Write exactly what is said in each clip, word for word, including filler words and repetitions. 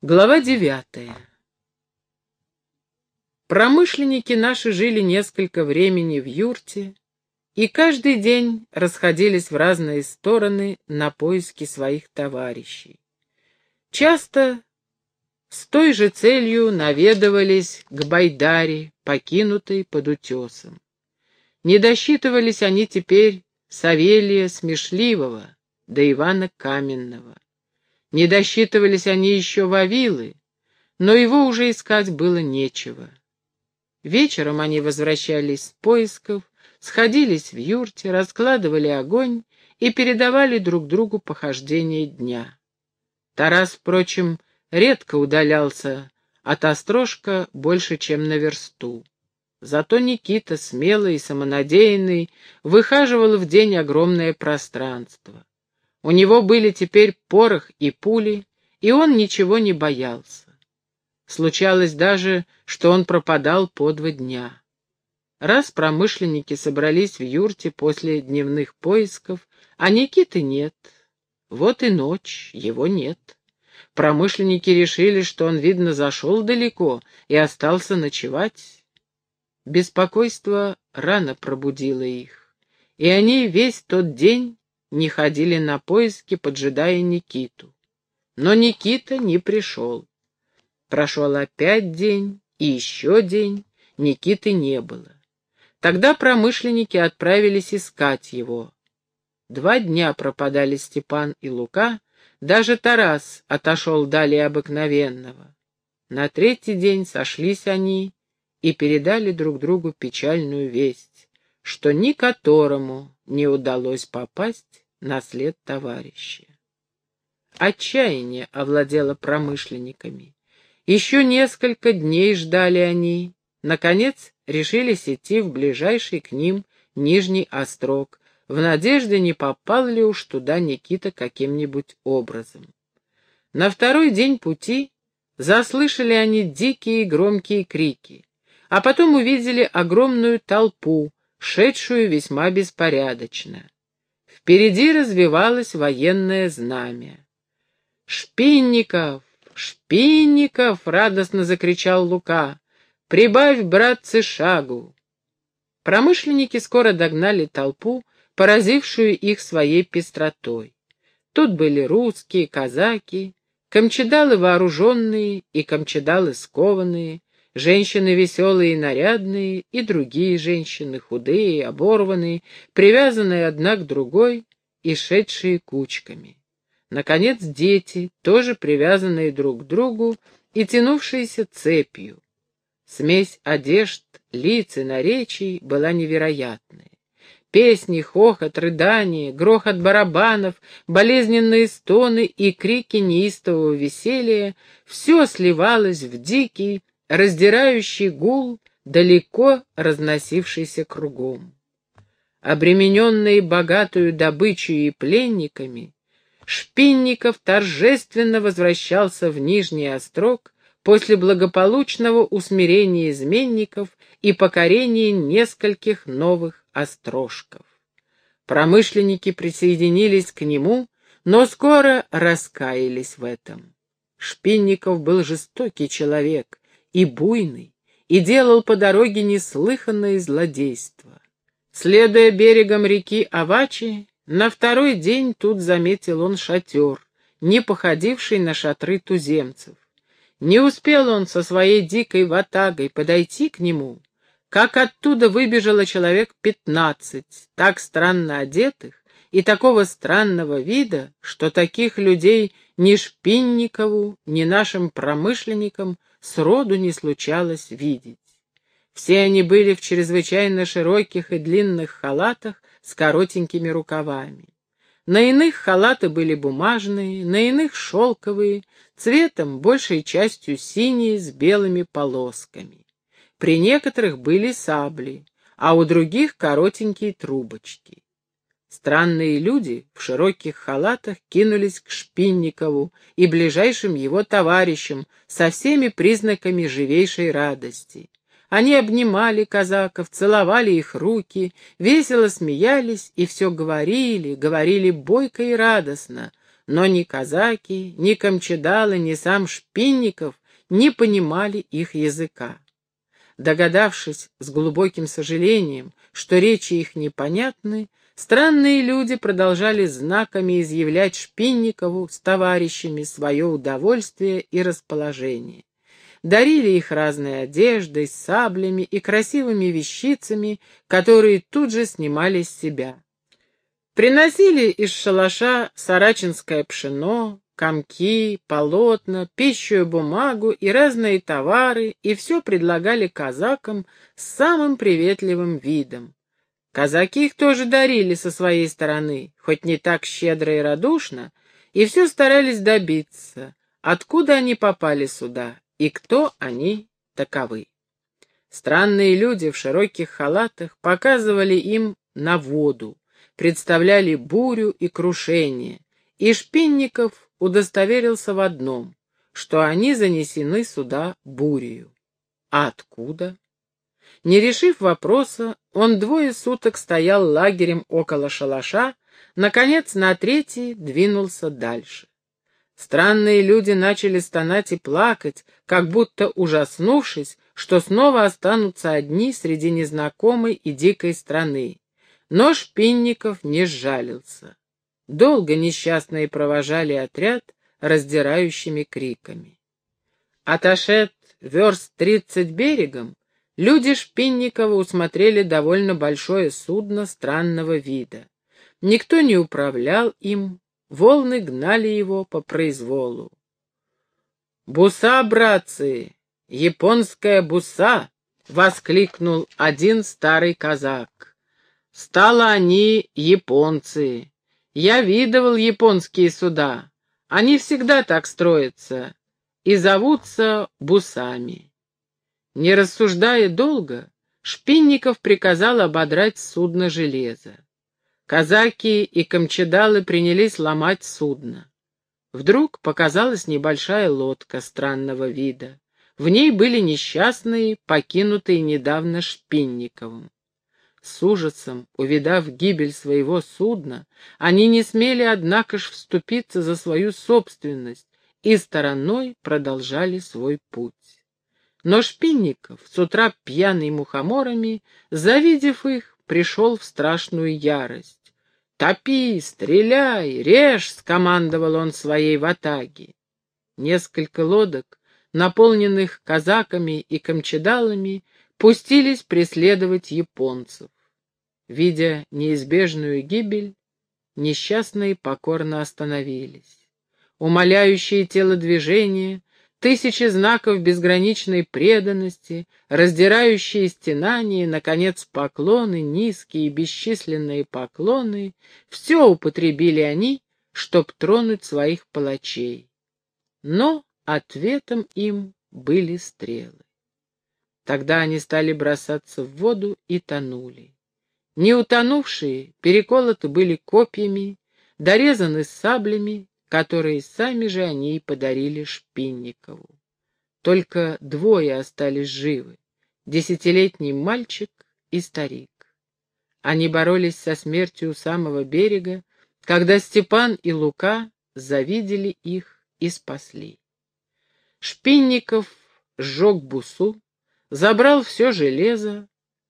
Глава девятая. Промышленники наши жили несколько времени в юрте и каждый день расходились в разные стороны на поиски своих товарищей. Часто с той же целью наведывались к Байдаре, покинутой под утесом. Не досчитывались они теперь Савелия Смешливого да Ивана Каменного. Не досчитывались они еще Вавилы, но его уже искать было нечего. Вечером они возвращались с поисков, сходились в юрте, раскладывали огонь и передавали друг другу похождения дня. Тарас, впрочем, редко удалялся от острожка больше, чем на версту. Зато Никита, смелый и самонадеянный, выхаживал в день огромное пространство. У него были теперь порох и пули, и он ничего не боялся. Случалось даже, что он пропадал по два дня. Раз промышленники собрались в юрте после дневных поисков, а Никиты нет. Вот и ночь, его нет. Промышленники решили, что он, видно, зашел далеко и остался ночевать. Беспокойство рано пробудило их, и они весь тот день не ходили на поиски, поджидая Никиту. Но Никита не пришел. Прошел опять день, и еще день, Никиты не было. Тогда промышленники отправились искать его. Два дня пропадали Степан и Лука, даже Тарас отошел далее обыкновенного. На третий день сошлись они и передали друг другу печальную весть, что ни которому не удалось попасть на след товарища. Отчаяние овладело промышленниками. Еще несколько дней ждали они. Наконец решились идти в ближайший к ним Нижний Острог, в надежде, не попал ли уж туда Никита каким-нибудь образом. На второй день пути заслышали они дикие громкие крики, а потом увидели огромную толпу, шедшую весьма беспорядочно. Впереди развивалось военное знамя. «Шпинников! Шпинников!» — радостно закричал Лука. «Прибавь, братцы, шагу!» Промышленники скоро догнали толпу, поразившую их своей пестротой. Тут были русские, казаки, камчедалы вооруженные и камчедалы скованные, женщины веселые и нарядные, и другие женщины, худые, оборванные, привязанные одна к другой и шедшие кучками. Наконец, дети, тоже привязанные друг к другу и тянувшиеся цепью. Смесь одежд, лиц и наречий была невероятная. Песни, хохот, рыдания, грохот барабанов, болезненные стоны и крики неистового веселья — все сливалось в дикий, раздирающий гул, далеко разносившийся кругом. Обремененные богатую добычей и пленниками, Шпинников торжественно возвращался в Нижний Острог после благополучного усмирения изменников и покорения нескольких новых острожков. Промышленники присоединились к нему, но скоро раскаялись в этом. Шпинников был жестокий человек и буйный, и делал по дороге неслыханные злодейства. Следуя берегом реки Авачи, на второй день тут заметил он шатер, не походивший на шатры туземцев. Не успел он со своей дикой ватагой подойти к нему, как оттуда выбежало человек пятнадцать, так странно одетых и такого странного вида, что таких людей ни Шпинникову, ни нашим промышленникам сроду не случалось видеть. Все они были в чрезвычайно широких и длинных халатах с коротенькими рукавами. На иных халаты были бумажные, на иных шелковые, цветом большей частью синие с белыми полосками. При некоторых были сабли, а у других коротенькие трубочки. Странные люди в широких халатах кинулись к Шпинникову и ближайшим его товарищам со всеми признаками живейшей радости. Они обнимали казаков, целовали их руки, весело смеялись и все говорили, говорили бойко и радостно, но ни казаки, ни камчедалы, ни сам Шпинников не понимали их языка. Догадавшись с глубоким сожалением, что речи их непонятны, странные люди продолжали знаками изъявлять Шпинникову с товарищами свое удовольствие и расположение. Дарили их разной одеждой, саблями и красивыми вещицами, которые тут же снимали с себя. Приносили из шалаша сарачинское пшено, комки, полотна, пищую бумагу и разные товары, и все предлагали казакам с самым приветливым видом. Казаки их тоже дарили со своей стороны, хоть не так щедро и радушно, и все старались добиться, откуда они попали сюда и кто они таковы. Странные люди в широких халатах показывали им на воду, представляли бурю и крушение, и Шпинников удостоверился в одном, что они занесены сюда бурею. А откуда? Не решив вопроса, он двое суток стоял лагерем около шалаша, наконец на третий двинулся дальше. Странные люди начали стонать и плакать, как будто ужаснувшись, что снова останутся одни среди незнакомой и дикой страны. Но Шпинников не сжалился. Долго несчастные провожали отряд раздирающими криками. Отошед верст тридцать берегом, люди Шпинникова усмотрели довольно большое судно странного вида. Никто не управлял им, волны гнали его по произволу. «Буса, братцы! Японская буса!» — воскликнул один старый казак. «Стало они японцы. Я видывал японские суда. Они всегда так строятся и зовутся бусами». Не рассуждая долго, Шпинников приказал ободрать судно железа. Казаки и камчедалы принялись ломать судно. Вдруг показалась небольшая лодка странного вида. В ней были несчастные, покинутые недавно Шпинниковым. С ужасом, увидав гибель своего судна, они не смели, однако ж, вступиться за свою собственность и стороной продолжали свой путь. Но Шпинников, с утра пьяный мухоморами, завидев их, пришел в страшную ярость. «Топи, стреляй, режь!» — скомандовал он своей ватаге. Несколько лодок, наполненных казаками и камчедалами, пустились преследовать японцев. Видя неизбежную гибель, несчастные покорно остановились. Умоляющие телодвижения, тысячи знаков безграничной преданности, раздирающие стенания, наконец, поклоны, низкие и бесчисленные поклоны — все употребили они, чтоб тронуть своих палачей. Но ответом им были стрелы. Тогда они стали бросаться в воду и тонули. Не утонувшие переколоты были копьями, дорезаны саблями, которые сами же они и подарили Шпинникову. Только двое остались живы — десятилетний мальчик и старик. Они боролись со смертью у самого берега, когда Степан и Лука завидели их и спасли. Шпинников сжег бусу, забрал все железо,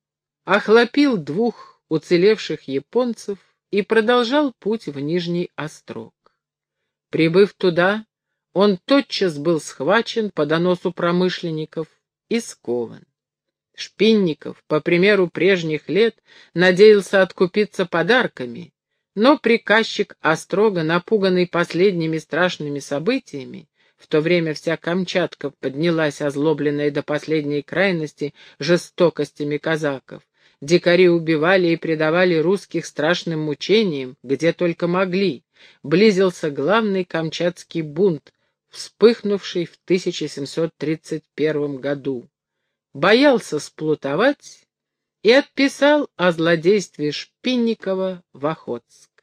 охлопил двух уцелевших японцев и продолжал путь в Нижний Острог. Прибыв туда, он тотчас был схвачен по доносу промышленников и скован. Шпинников, по примеру прежних лет, надеялся откупиться подарками, но приказчик Острога, напуганный последними страшными событиями, в то время вся Камчатка поднялась, озлобленная до последней крайности жестокостями казаков. Дикари убивали и предавали русских страшным мучениям, где только могли. Близился главный камчатский бунт, вспыхнувший в тысяча семьсот тридцать первом году. Боялся сплутовать и отписал о злодействе Шпинникова в Охотск.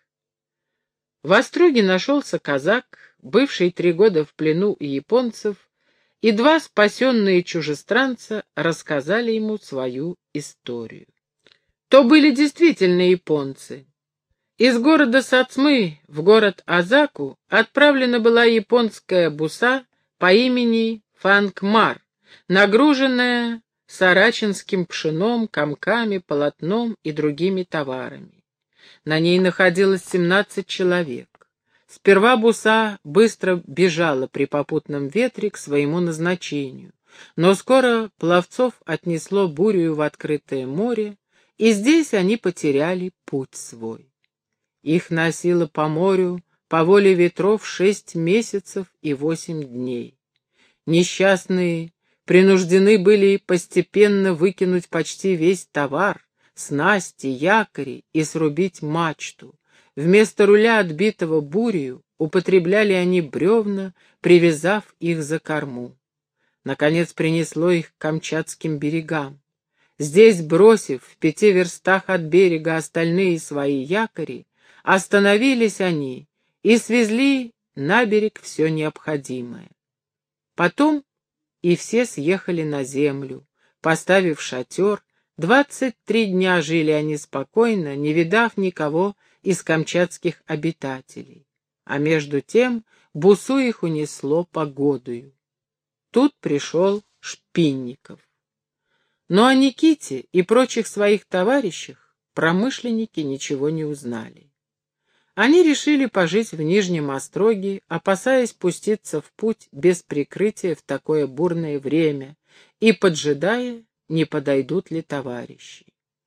В Остроге нашелся казак, бывший три года в плену у японцев, и два спасенные чужестранца рассказали ему свою историю. То были действительно японцы. Из города Сацмы в город Азаку отправлена была японская буса по имени Фангмар, нагруженная сарачинским пшеном, комками, полотном и другими товарами. На ней находилось семнадцать человек. Сперва буса быстро бежала при попутном ветре к своему назначению, но скоро пловцов отнесло бурею в открытое море, и здесь они потеряли путь свой. Их носило по морю по воле ветров шесть месяцев и восемь дней. Несчастные принуждены были постепенно выкинуть почти весь товар, снасти, якори и срубить мачту. Вместо руля, отбитого бурею, употребляли они бревна, привязав их за корму. Наконец принесло их к Камчатским берегам. Здесь, бросив в пяти верстах от берега остальные свои якори, остановились они и свезли на берег все необходимое. Потом и все съехали на землю, поставив шатер. Двадцать три дня жили они спокойно, не видав никого из камчатских обитателей. А между тем бусу их унесло погодою. Тут пришел Шпинников. Но о Никите и прочих своих товарищах промышленники ничего не узнали. Они решили пожить в Нижнем Остроге, опасаясь пуститься в путь без прикрытия в такое бурное время и поджидая, не подойдут ли товарищи.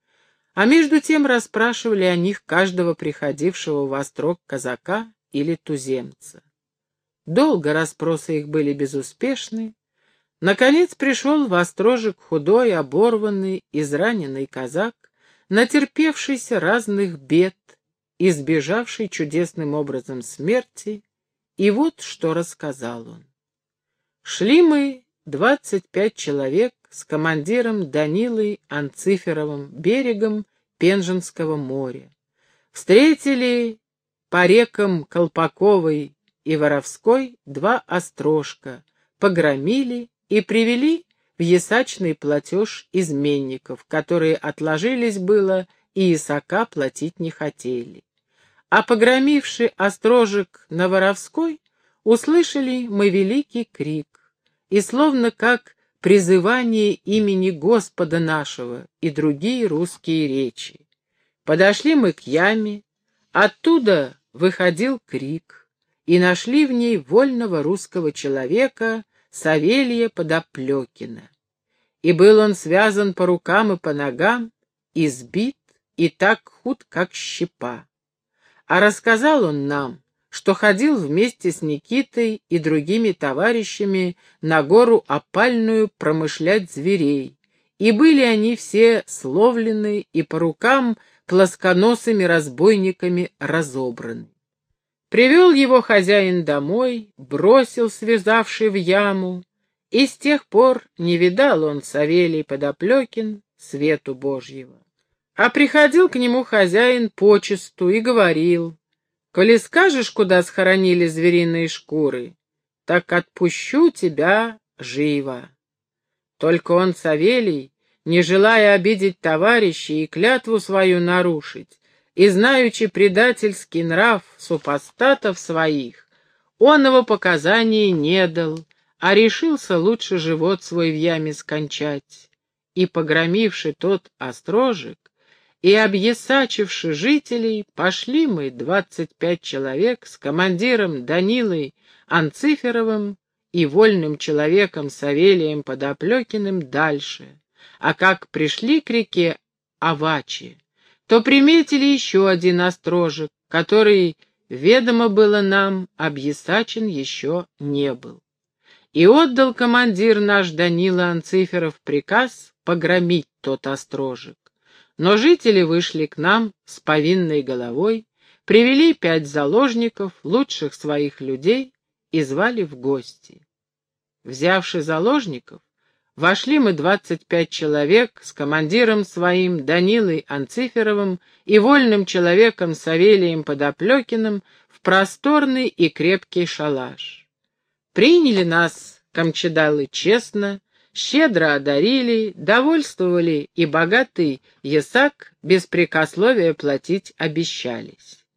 А между тем расспрашивали о них каждого приходившего в Острог казака или туземца. Долго расспросы их были безуспешны. Наконец пришел в Острожек худой, оборванный, израненный казак, натерпевшийся разных бед, избежавший чудесным образом смерти, и вот что рассказал он. Шли мы, двадцать пять человек, с командиром Данилой Анциферовым берегом Пенжинского моря. Встретили по рекам Колпаковой и Воровской два острожка, погромили и привели в ясачный платеж изменников, которые отложились было и исака платить не хотели. А погромивший острожек на Воровской, услышали мы великий крик, и словно как призывание имени Господа нашего и другие русские речи. Подошли мы к яме, оттуда выходил крик, и нашли в ней вольного русского человека Савелья Подоплекина. И был он связан по рукам и по ногам, избит и так худ, как щепа. А рассказал он нам, что ходил вместе с Никитой и другими товарищами на гору Опальную промышлять зверей, и были они все словлены и по рукам плосконосыми разбойниками разобраны. Привел его хозяин домой, бросил, связавший в яму, и с тех пор не видал он, Савелий Подоплекин, свету Божьего. А приходил к нему хозяин почесту и говорил: «Коли скажешь, куда схоронили звериные шкуры, так отпущу тебя живо». Только он, Савелий, не желая обидеть товарищей и клятву свою нарушить, и знаючи предательский нрав супостатов своих, он его показаний не дал, а решился лучше живот свой в яме скончать. И, погромивши тот острожек, и объясачивши жителей, пошли мы, двадцать пять человек, с командиром Данилой Анциферовым и вольным человеком Савелием Подоплекиным дальше, а как пришли к реке Авачи, то приметили еще один острожек, который, ведомо было нам, объясачен еще не был. И отдал командир наш Данила Анциферов приказ погромить тот острожек. Но жители вышли к нам с повинной головой, привели пять заложников, лучших своих людей, и звали в гости. Взявши заложников, вошли мы двадцать пять человек с командиром своим Данилой Анциферовым и вольным человеком Савелием Подоплекиным в просторный и крепкий шалаш. Приняли нас камчедалы честно, щедро одарили, довольствовали, и богатый ясак беспрекословия платить обещались.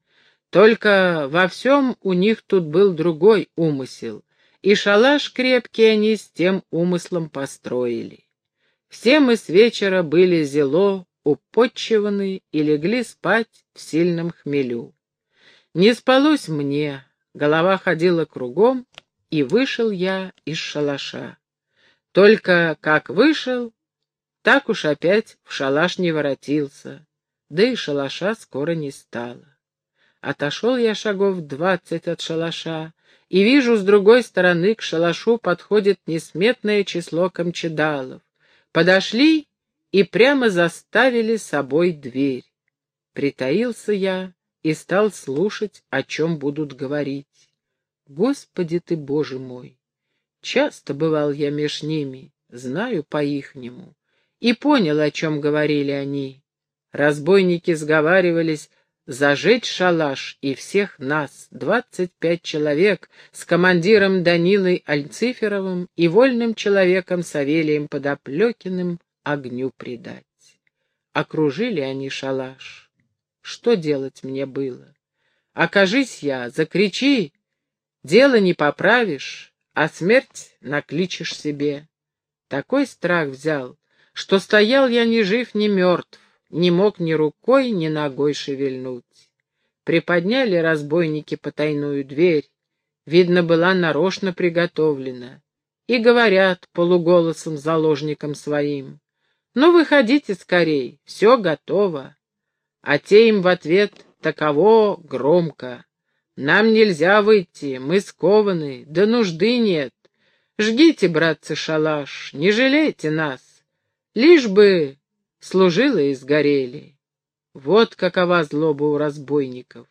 Только во всем у них тут был другой умысел, и шалаш крепкий они с тем умыслом построили. Все мы с вечера были зело употчеваны и легли спать в сильном хмелю. Не спалось мне, голова ходила кругом, и вышел я из шалаша. Только как вышел, так уж опять в шалаш не воротился, да и шалаша скоро не стало. Отошел я шагов двадцать от шалаша, и вижу, с другой стороны к шалашу подходит несметное число камчедалов. Подошли и прямо заставили собой дверь. Притаился я и стал слушать, о чем будут говорить. Господи ты, Боже мой! Часто бывал я меж ними, знаю по-ихнему, и понял, о чем говорили они. Разбойники сговаривались зажечь шалаш и всех нас, двадцать пять человек, с командиром Данилой Анциферовым и вольным человеком Савелием Подоплекиным огню предать. Окружили они шалаш. Что делать мне было? Окажись я, закричи, дело не поправишь, а смерть накличешь себе. Такой страх взял, что стоял я ни жив, ни мертв, не мог ни рукой, ни ногой шевельнуть. Приподняли разбойники потайную дверь, видно, была нарочно приготовлена, и говорят полуголосом заложникам своим: «Ну, выходите скорей, все готово». А те им в ответ таково громко: «Нам нельзя выйти, мы скованы, да нужды нет. Жгите, братцы, шалаш, не жалейте нас, лишь бы служилые сгорели». Вот какова злоба у разбойников.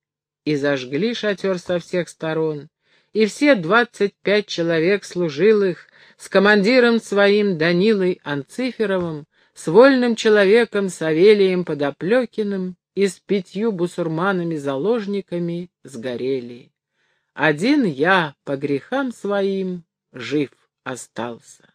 И зажгли шатер со всех сторон, и все двадцать пять человек служилых с командиром своим Данилой Анциферовым, с вольным человеком Савелием Подоплекиным и с пятью бусурманами-заложниками сгорели. Один я по грехам своим жив остался.